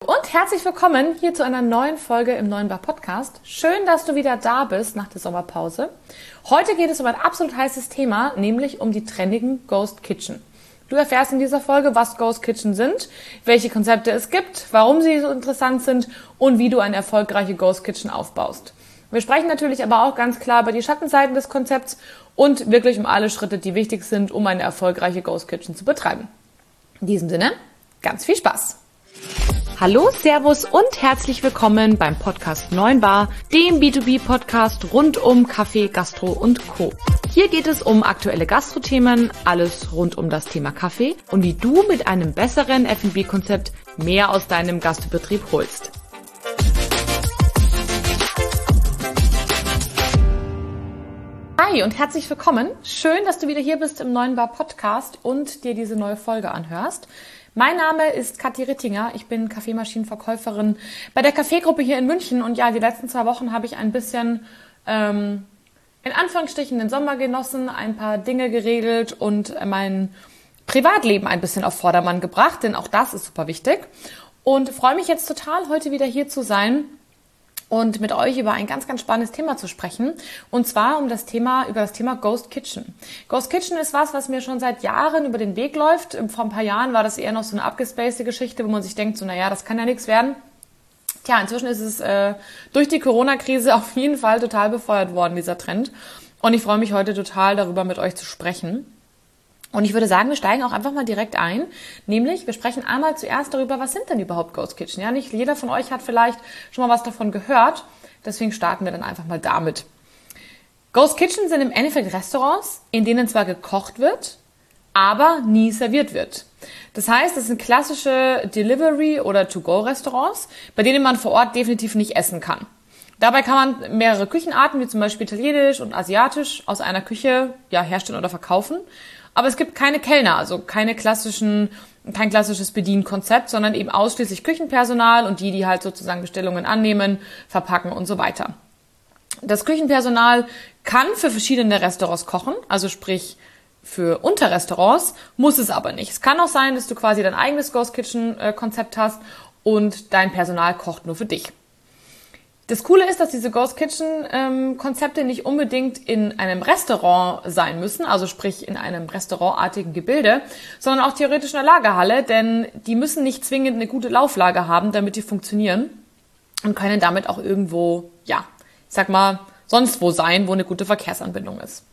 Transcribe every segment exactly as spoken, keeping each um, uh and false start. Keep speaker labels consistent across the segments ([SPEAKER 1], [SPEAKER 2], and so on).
[SPEAKER 1] Und herzlich willkommen hier zu einer neuen Folge im Neuen Bar Podcast. Schön, dass du wieder da bist nach der Sommerpause. Heute geht es um ein absolut heißes Thema, nämlich um die trendigen Ghost Kitchen. Du erfährst in dieser Folge, was Ghost Kitchen sind, welche Konzepte es gibt, warum sie so interessant sind und wie du eine erfolgreiche Ghost Kitchen aufbaust. Wir sprechen natürlich aber auch ganz klar über die Schattenseiten des Konzepts und wirklich um alle Schritte, die wichtig sind, um eine erfolgreiche Ghost Kitchen zu betreiben. In diesem Sinne, ganz viel Spaß! Hallo, Servus und herzlich willkommen beim Podcast Neuen Bar, dem B zwei B Podcast rund um Kaffee, Gastro und Co. Hier geht es um aktuelle Gastro-Themen, alles rund um das Thema Kaffee und wie du mit einem besseren F und B-Konzept mehr aus deinem Gastbetrieb holst. Hi und herzlich willkommen. Schön, dass du wieder hier bist im Neuen Bar Podcast und dir diese neue Folge anhörst. Mein Name ist Kathi Rittinger, ich bin Kaffeemaschinenverkäuferin bei der Kaffeegruppe hier in München und ja, die letzten zwei Wochen habe ich ein bisschen, ähm, in Anführungsstrichen, den Sommer genossen, ein paar Dinge geregelt und mein Privatleben ein bisschen auf Vordermann gebracht, denn auch das ist super wichtig und freue mich jetzt total, heute wieder hier zu sein und mit euch über ein ganz, ganz spannendes Thema zu sprechen. Und zwar um das Thema, über das Thema Ghost Kitchen. Ghost Kitchen ist was, was mir schon seit Jahren über den Weg läuft. Vor ein paar Jahren war das eher noch so eine abgespacede Geschichte, wo man sich denkt, so, naja, das kann ja nichts werden. Tja, inzwischen ist es äh, durch die Corona-Krise auf jeden Fall total befeuert worden, dieser Trend. Und ich freue mich heute total, darüber mit euch zu sprechen. Und ich würde sagen, wir steigen auch einfach mal direkt ein, nämlich wir sprechen einmal zuerst darüber, was sind denn überhaupt Ghost Kitchen? Ja, nicht jeder von euch hat vielleicht schon mal was davon gehört, deswegen starten wir dann einfach mal damit. Ghost Kitchen sind im Endeffekt Restaurants, in denen zwar gekocht wird, aber nie serviert wird. Das heißt, es sind klassische Delivery- oder To-Go-Restaurants, bei denen man vor Ort definitiv nicht essen kann. Dabei kann man mehrere Küchenarten, wie zum Beispiel italienisch und asiatisch, aus einer Küche ja, herstellen oder verkaufen. Aber es gibt keine Kellner, also keine klassischen, kein klassisches Bedienkonzept, sondern eben ausschließlich Küchenpersonal und die, die halt sozusagen Bestellungen annehmen, verpacken und so weiter. Das Küchenpersonal kann für verschiedene Restaurants kochen, also sprich für Unterrestaurants, muss es aber nicht. Es kann auch sein, dass du quasi dein eigenes Ghost Kitchen Konzept hast und dein Personal kocht nur für dich. Das Coole ist, dass diese Ghost Kitchen Konzepte ähm, nicht unbedingt in einem Restaurant sein müssen, also sprich in einem restaurantartigen Gebilde, sondern auch theoretisch in einer Lagerhalle, denn die müssen nicht zwingend eine gute Lauflage haben, damit die funktionieren und können damit auch irgendwo, ja, ich sag mal, sonst wo sein, wo eine gute Verkehrsanbindung ist.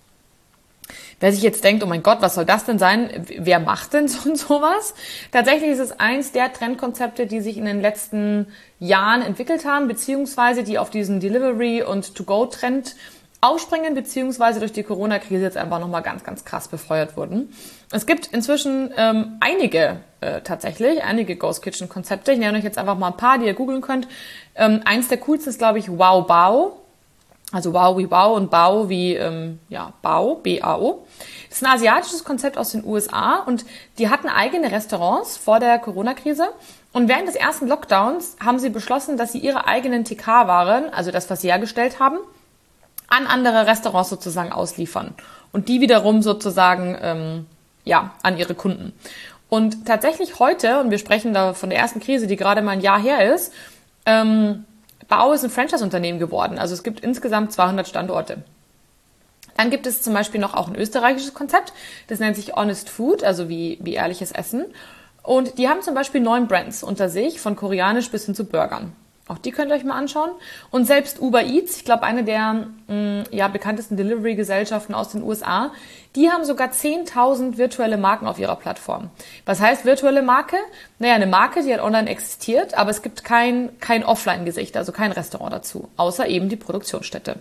[SPEAKER 1] Wer sich jetzt denkt, oh mein Gott, was soll das denn sein? Wer macht denn so und sowas? Tatsächlich ist es eins der Trendkonzepte, die sich in den letzten Jahren entwickelt haben, beziehungsweise die auf diesen Delivery- und To-Go-Trend aufspringen, beziehungsweise durch die Corona-Krise jetzt einfach nochmal ganz, ganz krass befeuert wurden. Es gibt inzwischen ähm, einige, äh, tatsächlich, einige Ghost Kitchen-Konzepte. Ich nenne euch jetzt einfach mal ein paar, die ihr googeln könnt. Ähm, eins der coolsten ist, glaube ich, Wow Bao. Also Wow wie Wow und Bao wie, ähm, ja, Bao, B A O. Das ist ein asiatisches Konzept aus den U S A und die hatten eigene Restaurants vor der Corona-Krise. Und während des ersten Lockdowns haben sie beschlossen, dass sie ihre eigenen T K-Waren, also das, was sie hergestellt haben, an andere Restaurants sozusagen ausliefern. Und die wiederum sozusagen, ähm, ja, an ihre Kunden. Und tatsächlich heute, und wir sprechen da von der ersten Krise, die gerade mal ein Jahr her ist, ähm, Bao ist ein Franchise-Unternehmen geworden, also es gibt insgesamt zweihundert Standorte. Dann gibt es zum Beispiel noch auch ein österreichisches Konzept, das nennt sich Honest Food, also wie, wie ehrliches Essen. Und die haben zum Beispiel neun Brands unter sich, von koreanisch bis hin zu Burgern. Auch die könnt ihr euch mal anschauen. Und selbst Uber Eats, ich glaube eine der mh, ja, bekanntesten Delivery-Gesellschaften aus den U S A, die haben sogar zehntausend virtuelle Marken auf ihrer Plattform. Was heißt virtuelle Marke? Naja, eine Marke, die hat online existiert, aber es gibt kein, kein Offline-Gesicht, also kein Restaurant dazu, außer eben die Produktionsstätte.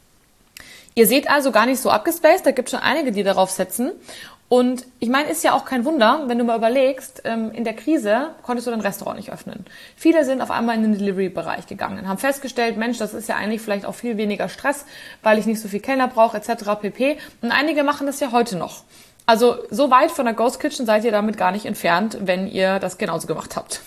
[SPEAKER 1] Ihr seht also gar nicht so abgespaced, da gibt es schon einige, die darauf setzen. Und ich meine, ist ja auch kein Wunder, wenn du mal überlegst, in der Krise konntest du dein Restaurant nicht öffnen. Viele sind auf einmal in den Delivery-Bereich gegangen und haben festgestellt, Mensch, das ist ja eigentlich vielleicht auch viel weniger Stress, weil ich nicht so viel Kellner brauche, et cetera pp. Und einige machen das ja heute noch. Also so weit von der Ghost Kitchen seid ihr damit gar nicht entfernt, wenn ihr das genauso gemacht habt.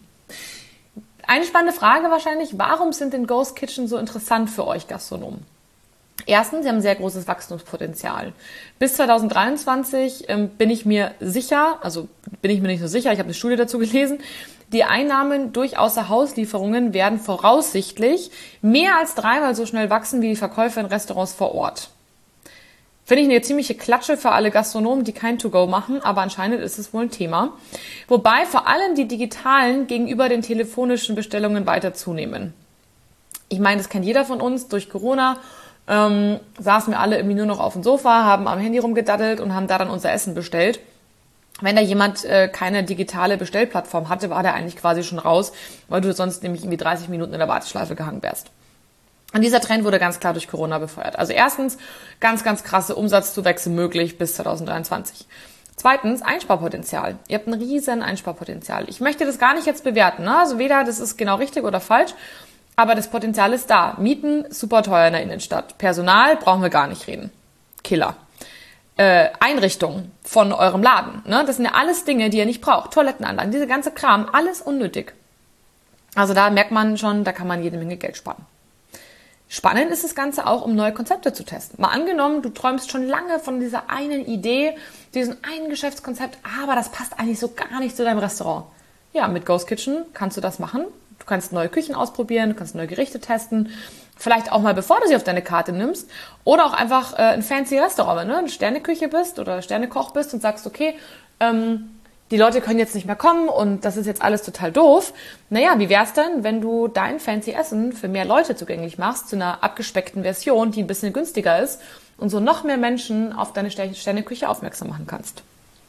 [SPEAKER 1] Eine spannende Frage wahrscheinlich, warum sind denn Ghost Kitchen so interessant für euch Gastronomen? Erstens, sie haben ein sehr großes Wachstumspotenzial. Bis zwanzig dreiundzwanzig ähm, bin ich mir sicher, also bin ich mir nicht so sicher, ich habe eine Studie dazu gelesen, Die Einnahmen durch Außerhauslieferungen werden voraussichtlich mehr als dreimal so schnell wachsen wie die Verkäufe in Restaurants vor Ort. Finde ich eine ziemliche Klatsche für alle Gastronomen, die kein To-Go machen, aber anscheinend ist es wohl ein Thema. Wobei vor allem die digitalen gegenüber den telefonischen Bestellungen weiter zunehmen. Ich meine, das kennt jeder von uns. Durch Corona ähm, saßen wir alle irgendwie nur noch auf dem Sofa, haben am Handy rumgedaddelt und haben da dann unser Essen bestellt. Wenn da jemand äh, keine digitale Bestellplattform hatte, war der eigentlich quasi schon raus, weil du sonst nämlich irgendwie dreißig Minuten in der Warteschleife gehangen wärst. Und dieser Trend wurde ganz klar durch Corona befeuert. Also erstens, ganz, ganz krasse Umsatzzuwächse möglich bis zwanzig dreiundzwanzig. Zweitens, Einsparpotenzial. Ihr habt ein riesen Einsparpotenzial. Ich möchte das gar nicht jetzt bewerten, ne? Also weder das ist genau richtig oder falsch, aber das Potenzial ist da. Mieten, super teuer in der Innenstadt. Personal, brauchen wir gar nicht reden. Killer. Äh, Einrichtung von eurem Laden, ne? Das sind ja alles Dinge, die ihr nicht braucht. Toilettenanlagen, diese ganze Kram, alles unnötig. Also da merkt man schon, da kann man jede Menge Geld sparen. Spannend ist das Ganze auch, um neue Konzepte zu testen. Mal angenommen, du träumst schon lange von dieser einen Idee, diesem einen Geschäftskonzept, aber das passt eigentlich so gar nicht zu deinem Restaurant. Ja, mit Ghost Kitchen kannst du das machen. Du kannst neue Küchen ausprobieren, du kannst neue Gerichte testen. Vielleicht auch mal, bevor du sie auf deine Karte nimmst. Oder auch einfach äh, ein fancy Restaurant, wenn du eine Sterneküche bist oder Sternekoch bist und sagst, okay, ähm, die Leute können jetzt nicht mehr kommen und das ist jetzt alles total doof. Naja, wie wär's denn, wenn du dein fancy Essen für mehr Leute zugänglich machst, zu einer abgespeckten Version, die ein bisschen günstiger ist und so noch mehr Menschen auf deine Sterneküche aufmerksam machen kannst.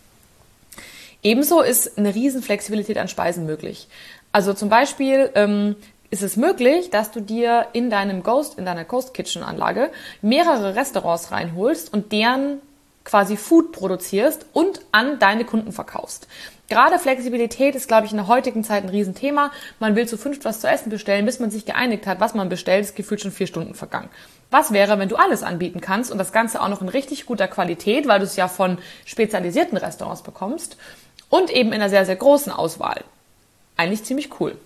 [SPEAKER 1] Ebenso ist eine riesen Flexibilität an Speisen möglich. Also zum Beispiel ähm, ist es möglich, dass du dir in deinem Ghost, in deiner Ghost Kitchen Anlage mehrere Restaurants reinholst und deren quasi Food produzierst und an deine Kunden verkaufst. Gerade Flexibilität ist, glaube ich, in der heutigen Zeit ein Riesenthema. Man will zu fünft was zu essen bestellen, bis man sich geeinigt hat, was man bestellt, ist gefühlt schon vier Stunden vergangen. Was wäre, wenn du alles anbieten kannst und das Ganze auch noch in richtig guter Qualität, weil du es ja von spezialisierten Restaurants bekommst und eben in einer sehr, sehr großen Auswahl. Eigentlich ziemlich cool.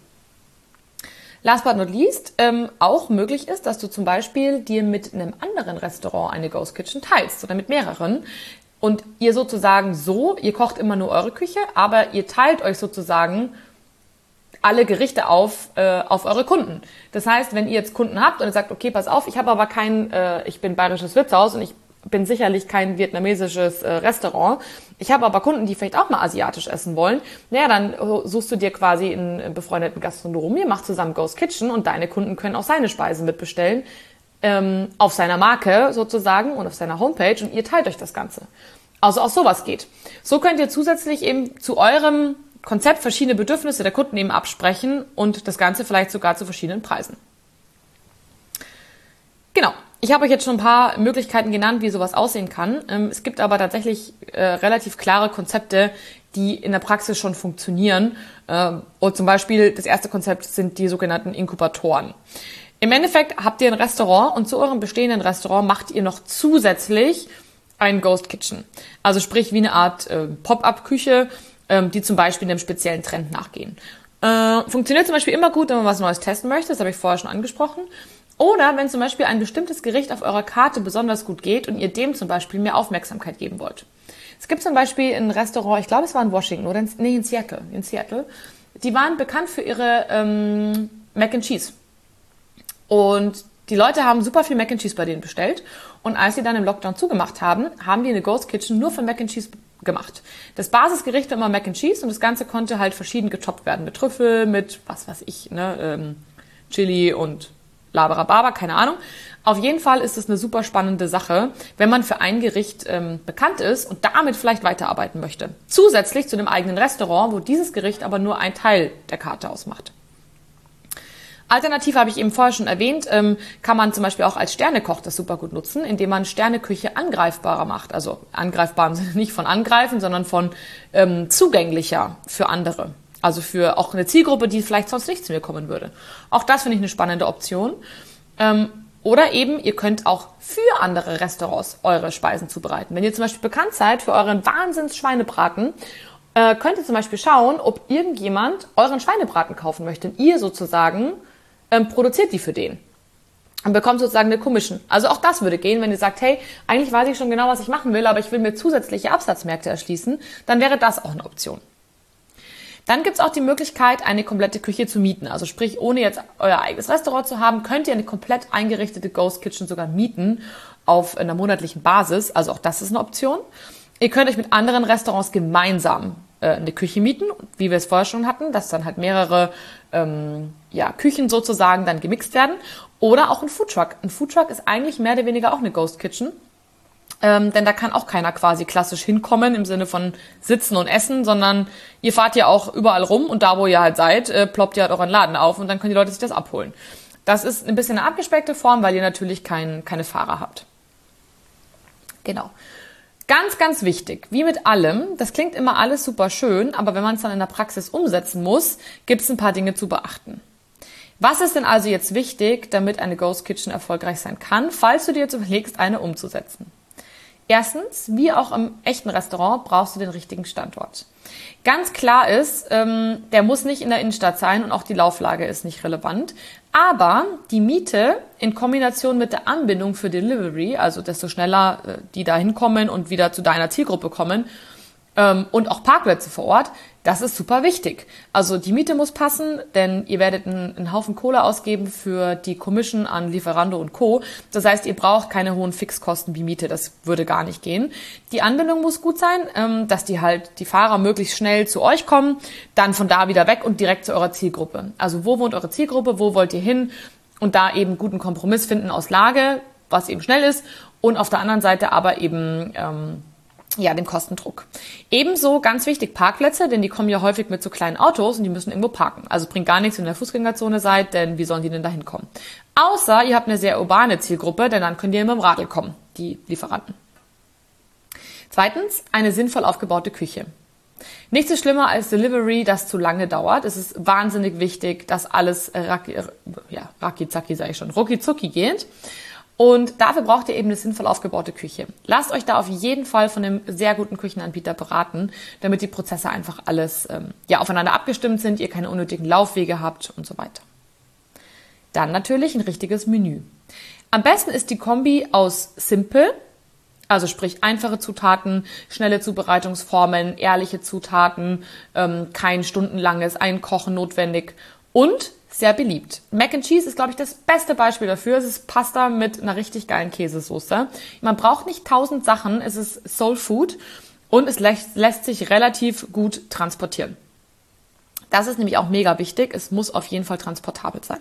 [SPEAKER 1] Last but not least, ähm, auch möglich ist, dass du zum Beispiel dir mit einem anderen Restaurant eine Ghost Kitchen teilst oder mit mehreren und ihr sozusagen so, ihr kocht immer nur eure Küche, aber ihr teilt euch sozusagen alle Gerichte auf äh, auf eure Kunden. Das heißt, wenn ihr jetzt Kunden habt und ihr sagt, okay, pass auf, ich habe aber kein, äh, ich bin bayerisches Wirtshaus und ich bin sicherlich kein vietnamesisches äh, Restaurant. Ich habe aber Kunden, die vielleicht auch mal asiatisch essen wollen. Naja, dann suchst du dir quasi einen befreundeten Gastronomen, ihr macht zusammen Ghost Kitchen und deine Kunden können auch seine Speisen mitbestellen, ähm, auf seiner Marke sozusagen und auf seiner Homepage und ihr teilt euch das Ganze. Also auch sowas geht. So könnt ihr zusätzlich eben zu eurem Konzept verschiedene Bedürfnisse der Kunden eben absprechen und das Ganze vielleicht sogar zu verschiedenen Preisen. Genau. Ich habe euch jetzt schon ein paar Möglichkeiten genannt, wie sowas aussehen kann. Es gibt aber tatsächlich äh, relativ klare Konzepte, die in der Praxis schon funktionieren. Und zum Beispiel das erste Konzept sind die sogenannten Inkubatoren. Im Endeffekt habt ihr ein Restaurant und zu eurem bestehenden Restaurant macht ihr noch zusätzlich ein Ghost Kitchen. Also sprich wie eine Art äh, Pop-up-Küche, ähm, die zum Beispiel einem speziellen Trend nachgehen. Äh, funktioniert zum Beispiel immer gut, wenn man was Neues testen möchte. Das habe ich vorher schon angesprochen. Oder wenn zum Beispiel ein bestimmtes Gericht auf eurer Karte besonders gut geht und ihr dem zum Beispiel mehr Aufmerksamkeit geben wollt. Es gibt zum Beispiel ein Restaurant, ich glaube es war in Washington oder in, nee, in Seattle, in Seattle. Die waren bekannt für ihre ähm, Mac and Cheese. Und die Leute haben super viel Mac and Cheese bei denen bestellt. Und als sie dann im Lockdown zugemacht haben, haben die eine Ghost Kitchen nur von Mac and Cheese gemacht. Das Basisgericht war immer Mac and Cheese und das Ganze konnte halt verschieden getoppt werden. Mit Trüffel, mit was weiß ich, ne, ähm, Chili und Labarababa, keine Ahnung. Auf jeden Fall ist es eine super spannende Sache, wenn man für ein Gericht ähm, bekannt ist und damit vielleicht weiterarbeiten möchte. Zusätzlich zu dem eigenen Restaurant, wo dieses Gericht aber nur ein Teil der Karte ausmacht. Alternativ habe ich eben vorher schon erwähnt, ähm, kann man zum Beispiel auch als Sternekoch das super gut nutzen, indem man Sterneküche angreifbarer macht. Also angreifbar im Sinne nicht von angreifen, sondern von ähm, zugänglicher für andere. Also für auch eine Zielgruppe, die vielleicht sonst nicht zu mir kommen würde. Auch das finde ich eine spannende Option. Ähm, oder eben, ihr könnt auch für andere Restaurants eure Speisen zubereiten. Wenn ihr zum Beispiel bekannt seid für euren Wahnsinns-Schweinebraten, äh, könnt ihr zum Beispiel schauen, ob irgendjemand euren Schweinebraten kaufen möchte. Und ihr sozusagen ähm, produziert die für den. Und bekommt sozusagen eine Commission. Also auch das würde gehen, wenn ihr sagt, hey, eigentlich weiß ich schon genau, was ich machen will, aber ich will mir zusätzliche Absatzmärkte erschließen, dann wäre das auch eine Option. Dann gibt's auch die Möglichkeit, eine komplette Küche zu mieten. Also sprich, ohne jetzt euer eigenes Restaurant zu haben, könnt ihr eine komplett eingerichtete Ghost Kitchen sogar mieten auf einer monatlichen Basis. Also auch das ist eine Option. Ihr könnt euch mit anderen Restaurants gemeinsam äh, eine Küche mieten, wie wir es vorher schon hatten, dass dann halt mehrere ähm, ja, Küchen sozusagen dann gemixt werden. Oder auch ein Foodtruck. Ein Foodtruck ist eigentlich mehr oder weniger auch eine Ghost Kitchen. Ähm, denn da kann auch keiner quasi klassisch hinkommen im Sinne von sitzen und essen, sondern ihr fahrt ja auch überall rum und da, wo ihr halt seid, äh, ploppt ihr halt euren Laden auf und dann können die Leute sich das abholen. Das ist ein bisschen eine abgespeckte Form, weil ihr natürlich kein, keine Fahrer habt. Genau. Ganz, ganz wichtig, wie mit allem, das klingt immer alles super schön, aber wenn man es dann in der Praxis umsetzen muss, gibt es ein paar Dinge zu beachten. Was ist denn also jetzt wichtig, damit eine Ghost Kitchen erfolgreich sein kann, falls du dir jetzt überlegst, eine umzusetzen? Erstens, wie auch im echten Restaurant, brauchst du den richtigen Standort. Ganz klar ist, ähm, der muss nicht in der Innenstadt sein und auch die Lauflage ist nicht relevant. Aber die Miete in Kombination mit der Anbindung für Delivery, also desto schneller äh, die da hinkommen und wieder zu deiner Zielgruppe kommen, ähm, und auch Parkplätze vor Ort, das ist super wichtig. Also die Miete muss passen, denn ihr werdet einen, einen Haufen Kohle ausgeben für die Commission an Lieferando und Co. Das heißt, ihr braucht keine hohen Fixkosten wie Miete, das würde gar nicht gehen. Die Anbindung muss gut sein, ähm, dass die halt die Fahrer möglichst schnell zu euch kommen, dann von da wieder weg und direkt zu eurer Zielgruppe. Also wo wohnt eure Zielgruppe, wo wollt ihr hin und da eben guten Kompromiss finden aus Lage, was eben schnell ist und auf der anderen Seite aber eben ähm, ja, den Kostendruck. Ebenso ganz wichtig Parkplätze, denn die kommen ja häufig mit so kleinen Autos und die müssen irgendwo parken. Also bringt gar nichts, wenn ihr in der Fußgängerzone seid, denn wie sollen die denn da hinkommen? Außer ihr habt eine sehr urbane Zielgruppe, denn dann könnt ihr mit dem Radl kommen, die Lieferanten. Zweitens, eine sinnvoll aufgebaute Küche. Nichts ist schlimmer als Delivery, das zu lange dauert. Es ist wahnsinnig wichtig, dass alles raki, ja, raki-zaki, sage ich schon, rucki-zucki geht. Und dafür braucht ihr eben eine sinnvoll aufgebaute Küche. Lasst euch da auf jeden Fall von einem sehr guten Küchenanbieter beraten, damit die Prozesse einfach alles ähm, ja, aufeinander abgestimmt sind, ihr keine unnötigen Laufwege habt und so weiter. Dann natürlich ein richtiges Menü. Am besten ist die Kombi aus simpel, also sprich einfache Zutaten, schnelle Zubereitungsformen, ehrliche Zutaten, ähm, kein stundenlanges Einkochen notwendig und sehr beliebt. Mac and Cheese ist, glaube ich, das beste Beispiel dafür. Es ist Pasta mit einer richtig geilen Käsesoße. Man braucht nicht tausend Sachen. Es ist Soul Food und es lässt, lässt sich relativ gut transportieren. Das ist nämlich auch mega wichtig. Es muss auf jeden Fall transportabel sein.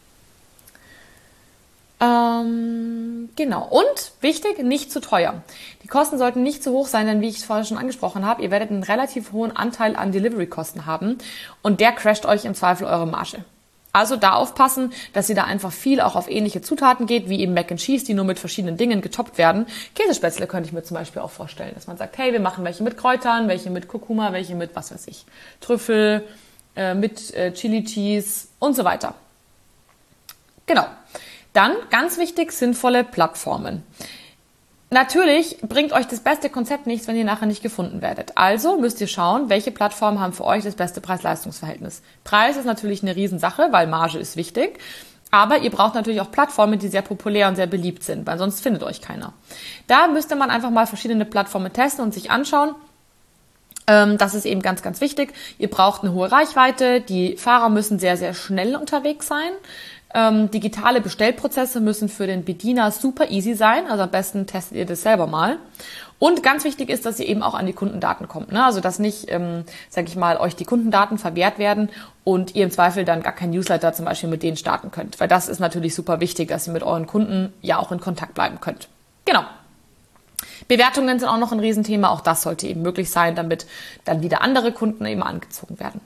[SPEAKER 1] Ähm, genau. Und wichtig, nicht zu teuer. Die Kosten sollten nicht zu hoch sein, denn wie ich es vorher schon angesprochen habe, ihr werdet einen relativ hohen Anteil an Delivery-Kosten haben und der crasht euch im Zweifel eure Marge. Also da aufpassen, dass ihr da einfach viel auch auf ähnliche Zutaten geht, wie eben Mac and Cheese, die nur mit verschiedenen Dingen getoppt werden. Käsespätzle könnte ich mir zum Beispiel auch vorstellen, dass man sagt, hey, wir machen welche mit Kräutern, welche mit Kurkuma, welche mit, was weiß ich, Trüffel, äh, mit äh, Chili Cheese und so weiter. Genau. Dann, ganz wichtig, sinnvolle Plattformen. Natürlich bringt euch das beste Konzept nichts, wenn ihr nachher nicht gefunden werdet. Also müsst ihr schauen, welche Plattformen haben für euch das beste Preis-Leistungs-Verhältnis. Preis ist natürlich eine Riesensache, weil Marge ist wichtig. Aber ihr braucht natürlich auch Plattformen, die sehr populär und sehr beliebt sind, weil sonst findet euch keiner. Da müsste man einfach mal verschiedene Plattformen testen und sich anschauen. Das ist eben ganz, ganz wichtig. Ihr braucht eine hohe Reichweite. Die Fahrer müssen sehr, sehr schnell unterwegs sein. Ähm, digitale Bestellprozesse müssen für den Bediener super easy sein, also am besten testet ihr das selber mal. Und ganz wichtig ist, dass ihr eben auch an die Kundendaten kommt, ne? Also dass nicht, ähm, sag ich mal, euch die Kundendaten verwehrt werden und ihr im Zweifel dann gar kein Newsletter zum Beispiel mit denen starten könnt, weil das ist natürlich super wichtig, dass ihr mit euren Kunden ja auch in Kontakt bleiben könnt. Genau. Bewertungen sind auch noch ein Riesenthema, auch das sollte eben möglich sein, damit dann wieder andere Kunden eben angezogen werden.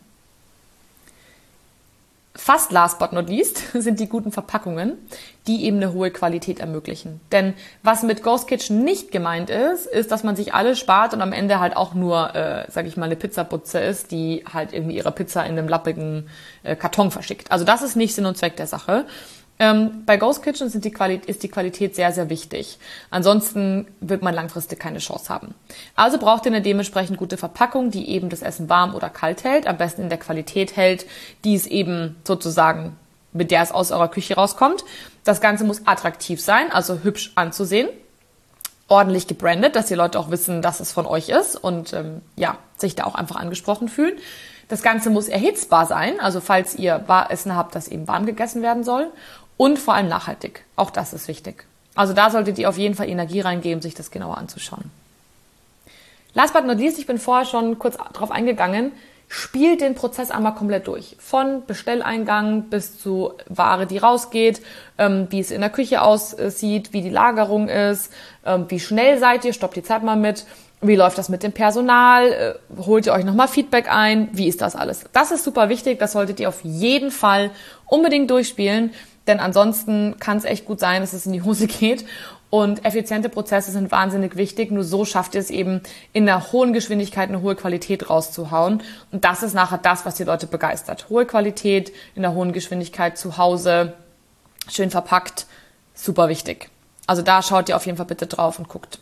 [SPEAKER 1] Fast last but not least sind die guten Verpackungen, die eben eine hohe Qualität ermöglichen. Denn was mit Ghost Kitchen nicht gemeint ist, ist, dass man sich alles spart und am Ende halt auch nur, äh, sag ich mal, eine Pizzabutze ist, die halt irgendwie ihre Pizza in einem lappigen äh, Karton verschickt. Also das ist nicht Sinn und Zweck der Sache. Ähm, bei Ghost Kitchen sind die Quali- ist die Qualität sehr, sehr wichtig. Ansonsten wird man langfristig keine Chance haben. Also braucht ihr eine dementsprechend gute Verpackung, die eben das Essen warm oder kalt hält, am besten in der Qualität hält, die es eben sozusagen, mit der es aus eurer Küche rauskommt. Das Ganze muss attraktiv sein, also hübsch anzusehen, ordentlich gebrandet, dass die Leute auch wissen, dass es von euch ist und ähm, ja, sich da auch einfach angesprochen fühlen. Das Ganze muss erhitzbar sein, also falls ihr Essen habt, das eben warm gegessen werden soll. Und vor allem nachhaltig. Auch das ist wichtig. Also da solltet ihr auf jeden Fall Energie reingeben, sich das genauer anzuschauen. Last but not least, ich bin vorher schon kurz drauf eingegangen, spielt den Prozess einmal komplett durch. Von Bestelleingang bis zu Ware, die rausgeht, ähm, wie es in der Küche aussieht, wie die Lagerung ist, ähm, wie schnell seid ihr, stoppt die Zeit mal mit, wie läuft das mit dem Personal, äh, holt ihr euch nochmal Feedback ein, wie ist das alles? Das ist super wichtig, das solltet ihr auf jeden Fall unbedingt durchspielen, denn ansonsten kann es echt gut sein, dass es in die Hose geht. Und effiziente Prozesse sind wahnsinnig wichtig. Nur so schafft ihr es eben, in einer hohen Geschwindigkeit eine hohe Qualität rauszuhauen. Und das ist nachher das, was die Leute begeistert. Hohe Qualität, in einer hohen Geschwindigkeit zu Hause, schön verpackt, super wichtig. Also da schaut ihr auf jeden Fall bitte drauf und guckt.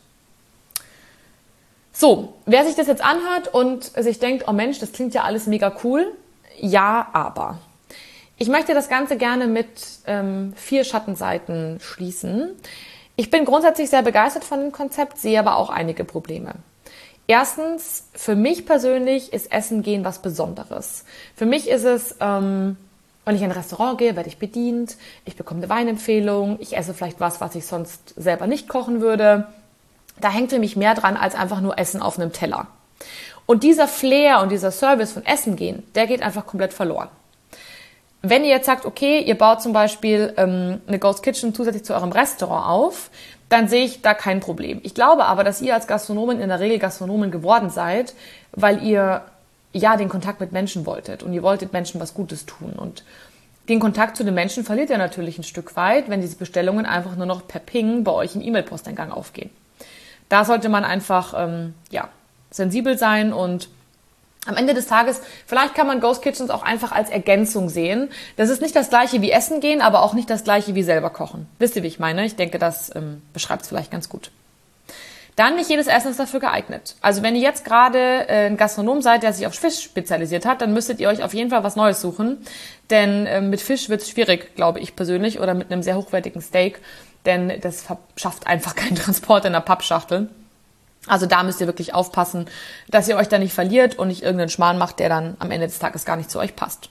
[SPEAKER 1] So, wer sich das jetzt anhört und sich denkt, oh Mensch, das klingt ja alles mega cool. Ja, aber. Ich möchte das Ganze gerne mit ähm, vier Schattenseiten schließen. Ich bin grundsätzlich sehr begeistert von dem Konzept, sehe aber auch einige Probleme. Erstens, für mich persönlich ist Essen gehen was Besonderes. Für mich ist es, ähm, wenn ich in ein Restaurant gehe, werde ich bedient, ich bekomme eine Weinempfehlung, ich esse vielleicht was, was ich sonst selber nicht kochen würde. Da hängt für mich mehr dran als einfach nur Essen auf einem Teller. Und dieser Flair und dieser Service von Essen gehen, der geht einfach komplett verloren. Wenn ihr jetzt sagt, okay, ihr baut zum Beispiel ähm, eine Ghost Kitchen zusätzlich zu eurem Restaurant auf, dann sehe ich da kein Problem. Ich glaube aber, dass ihr als Gastronomen in der Regel Gastronomen geworden seid, weil ihr ja den Kontakt mit Menschen wolltet und ihr wolltet Menschen was Gutes tun. Und den Kontakt zu den Menschen verliert ihr natürlich ein Stück weit, wenn diese Bestellungen einfach nur noch per Ping bei euch im E-Mail-Posteingang aufgehen. Da sollte man einfach ähm, ja sensibel sein und am Ende des Tages, vielleicht kann man Ghost Kitchens auch einfach als Ergänzung sehen. Das ist nicht das Gleiche wie Essen gehen, aber auch nicht das Gleiche wie selber kochen. Wisst ihr, wie ich meine? Ich denke, das ähm, beschreibt es vielleicht ganz gut. Dann, nicht jedes Essen ist dafür geeignet. Also wenn ihr jetzt gerade äh, ein Gastronom seid, der sich auf Fisch spezialisiert hat, dann müsstet ihr euch auf jeden Fall was Neues suchen. Denn äh, mit Fisch wird es schwierig, glaube ich persönlich, oder mit einem sehr hochwertigen Steak. Denn das schafft einfach keinen Transport in der Pappschachtel. Also da müsst ihr wirklich aufpassen, dass ihr euch da nicht verliert und nicht irgendeinen Schmarrn macht, der dann am Ende des Tages gar nicht zu euch passt.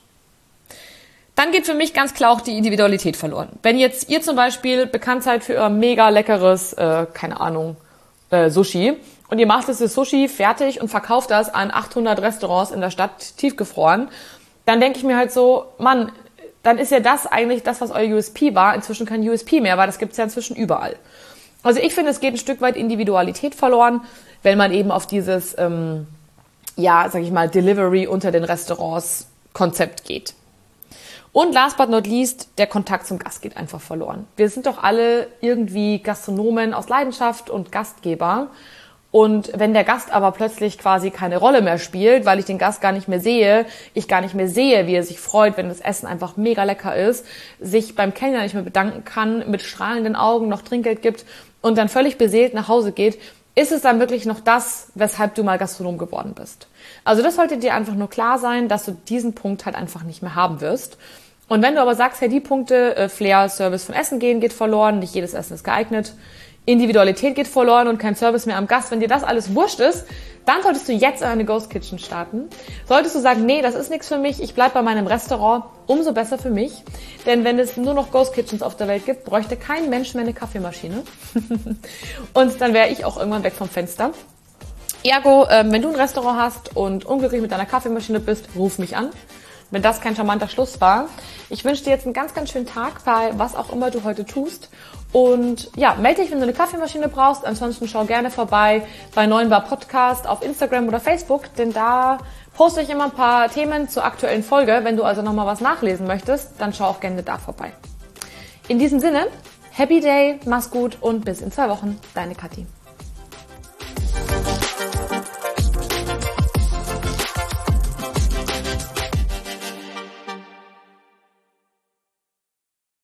[SPEAKER 1] Dann geht für mich ganz klar auch die Individualität verloren. Wenn jetzt ihr zum Beispiel bekannt seid für euer mega leckeres, äh, keine Ahnung, äh, Sushi und ihr macht das Sushi fertig und verkauft das an achthundert Restaurants in der Stadt tiefgefroren, dann denke ich mir halt so, Mann, dann ist ja das eigentlich das, was euer U S P war, inzwischen kein U S P mehr, weil das gibt's ja inzwischen überall. Also ich finde, es geht ein Stück weit Individualität verloren, wenn man eben auf dieses, ähm, ja, sag ich mal, Delivery unter den Restaurants Konzept geht. Und last but not least, der Kontakt zum Gast geht einfach verloren. Wir sind doch alle irgendwie Gastronomen aus Leidenschaft und Gastgeber. Und wenn der Gast aber plötzlich quasi keine Rolle mehr spielt, weil ich den Gast gar nicht mehr sehe, ich gar nicht mehr sehe, wie er sich freut, wenn das Essen einfach mega lecker ist, sich beim Kellner nicht mehr bedanken kann, mit strahlenden Augen noch Trinkgeld gibt und dann völlig beseelt nach Hause geht, ist es dann wirklich noch das, weshalb du mal Gastronom geworden bist. Also das sollte dir einfach nur klar sein, dass du diesen Punkt halt einfach nicht mehr haben wirst. Und wenn du aber sagst, hey, die Punkte, äh, Flair, Service von Essen gehen geht verloren, nicht jedes Essen ist geeignet, Individualität geht verloren und kein Service mehr am Gast. Wenn dir das alles wurscht ist, dann solltest du jetzt eine Ghost Kitchen starten. Solltest du sagen, nee, das ist nichts für mich, ich bleib bei meinem Restaurant, umso besser für mich. Denn wenn es nur noch Ghost Kitchens auf der Welt gibt, bräuchte kein Mensch mehr eine Kaffeemaschine. Und dann wäre ich auch irgendwann weg vom Fenster. Ergo, äh, wenn du ein Restaurant hast und unglücklich mit deiner Kaffeemaschine bist, ruf mich an. Wenn das kein charmanter Schluss war. Ich wünsche dir jetzt einen ganz, ganz schönen Tag bei was auch immer du heute tust. Und ja, melde dich, wenn du eine Kaffeemaschine brauchst. Ansonsten schau gerne vorbei bei Neuen Bar Podcast auf Instagram oder Facebook, denn da poste ich immer ein paar Themen zur aktuellen Folge. Wenn du also nochmal was nachlesen möchtest, dann schau auch gerne da vorbei. In diesem Sinne, Happy Day, mach's gut und bis in zwei Wochen. Deine Kathi.